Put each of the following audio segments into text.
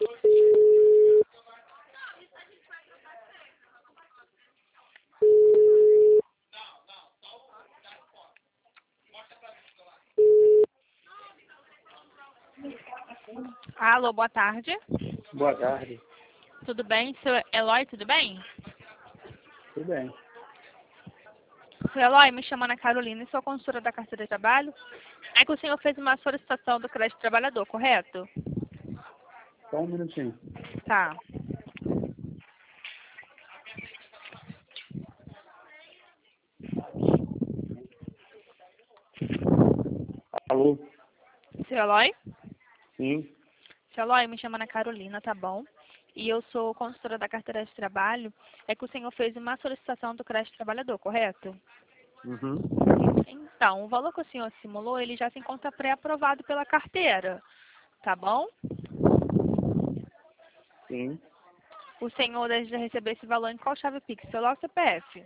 Alô, boa tarde. Boa tarde. Tudo bem? Seu Eloy, tudo bem? Tudo bem. Seu Eloy, me chama Ana Carolina e sou consultora da carteira de trabalho. É que o senhor fez uma solicitação do crédito trabalhador, correto? Só um minutinho. Tá. Alô? Seu Eloy? Sim. Seu Eloy, me chama Ana Carolina, tá bom? E eu sou consultora da carteira de trabalho. É que o senhor fez uma solicitação do crédito trabalhador, correto? Uhum. Então, o valor que o senhor simulou, ele já se encontra pré-aprovado pela carteira, tá bom? Sim. O senhor deseja receber esse valor em qual chave Pix? Celular ou CPF?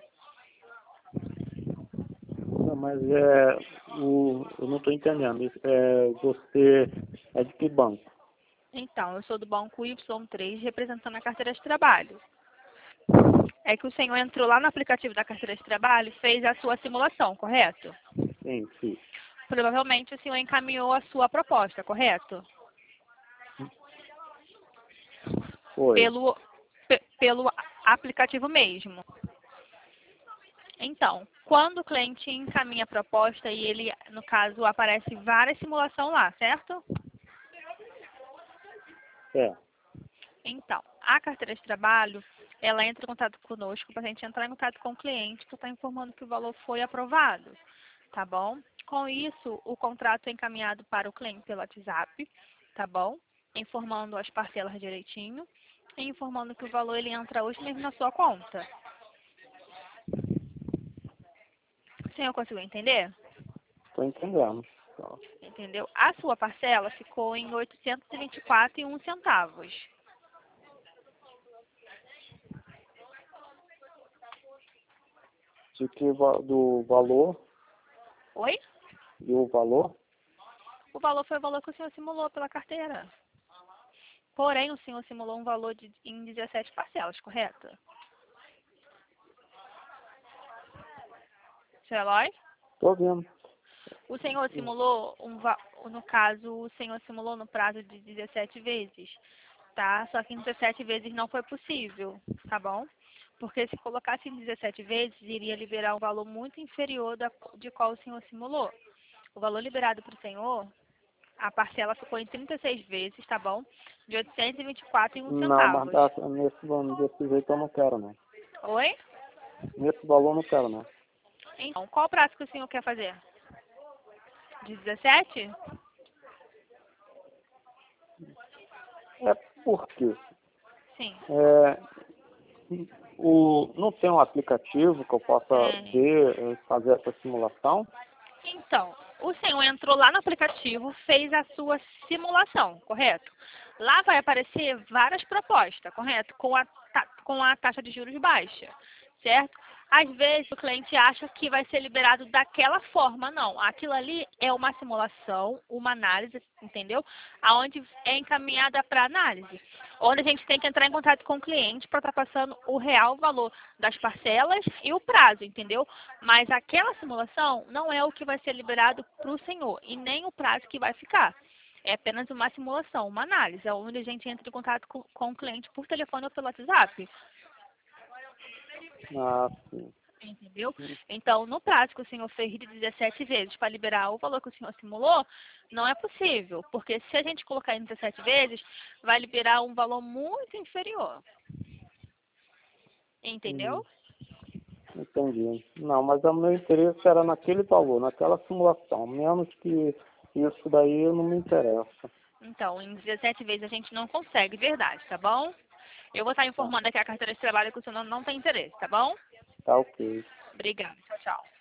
Não, mas eu não estou entendendo. Você é de que banco? Então, eu sou do banco Y3, representando a carteira de trabalho. É que o senhor entrou lá no aplicativo da carteira de trabalho e fez a sua simulação, correto? Sim, sim. Provavelmente o senhor encaminhou a sua proposta, correto? Foi. Pelo aplicativo mesmo. Então, quando o cliente encaminha a proposta e ele, no caso, aparece várias simulações lá, certo? É. Então, a carteira de trabalho, ela entra em contato conosco para a gente entrar em contato com o cliente para estar informando que o valor foi aprovado, tá bom? Com isso, o contrato é encaminhado para o cliente pelo WhatsApp, tá bom? Informando as parcelas direitinho e informando que o valor ele entra hoje mesmo na sua conta. O senhor conseguiu entender? Estou entendendo. Tá. Entendeu? A sua parcela ficou em R$ 824,01. Do valor? Oi? E o valor? O valor foi o valor que o senhor simulou pela carteira. Porém, o senhor simulou um valor em 17 parcelas, correto? Seu Eloy? Estou vendo. O senhor simulou, no caso, o senhor simulou no prazo de 17 vezes, tá? Só que em 17 vezes não foi possível, tá bom? Porque se colocasse em 17 vezes, iria liberar um valor muito inferior de qual o senhor simulou. O valor liberado para o senhor, a parcela ficou em 36 vezes, tá bom? De 824,01 Não, mas centavos. desse jeito eu não quero, não. Oi? Nesse valor eu não quero, não. Então, qual prazo que o senhor quer fazer? De 17? É porque Sim. não tem um aplicativo que eu possa Tem. ver, fazer essa simulação? Então, o senhor entrou lá no aplicativo, fez a sua simulação, correto? Lá vai aparecer várias propostas, correto? Com a taxa de juros baixa, certo? Às vezes o cliente acha que vai ser liberado daquela forma, não. Aquilo ali é uma simulação, uma análise, entendeu? Aonde é encaminhada para análise. Onde a gente tem que entrar em contato com o cliente para estar passando o real valor das parcelas e o prazo, entendeu? Mas aquela simulação não é o que vai ser liberado para o senhor e nem o prazo que vai ficar. É apenas uma simulação, uma análise, onde a gente entra em contato com o cliente por telefone ou pelo WhatsApp. Ah, sim. Entendeu? Então, no prazo que o senhor fez de 17 vezes para liberar o valor que o senhor simulou, não é possível. Porque se a gente colocar em 17 vezes, vai liberar um valor muito inferior. Uhum. Entendeu? Entendi. Não, mas o meu interesse era naquele valor, naquela simulação. Menos que isso daí não me interessa. Então, em 17 vezes a gente não consegue, verdade, tá bom? Eu vou estar Tá, informando aqui a carteira de trabalho que o senhor não tem interesse, tá bom? tá ok. Obrigada. Tchau, tchau.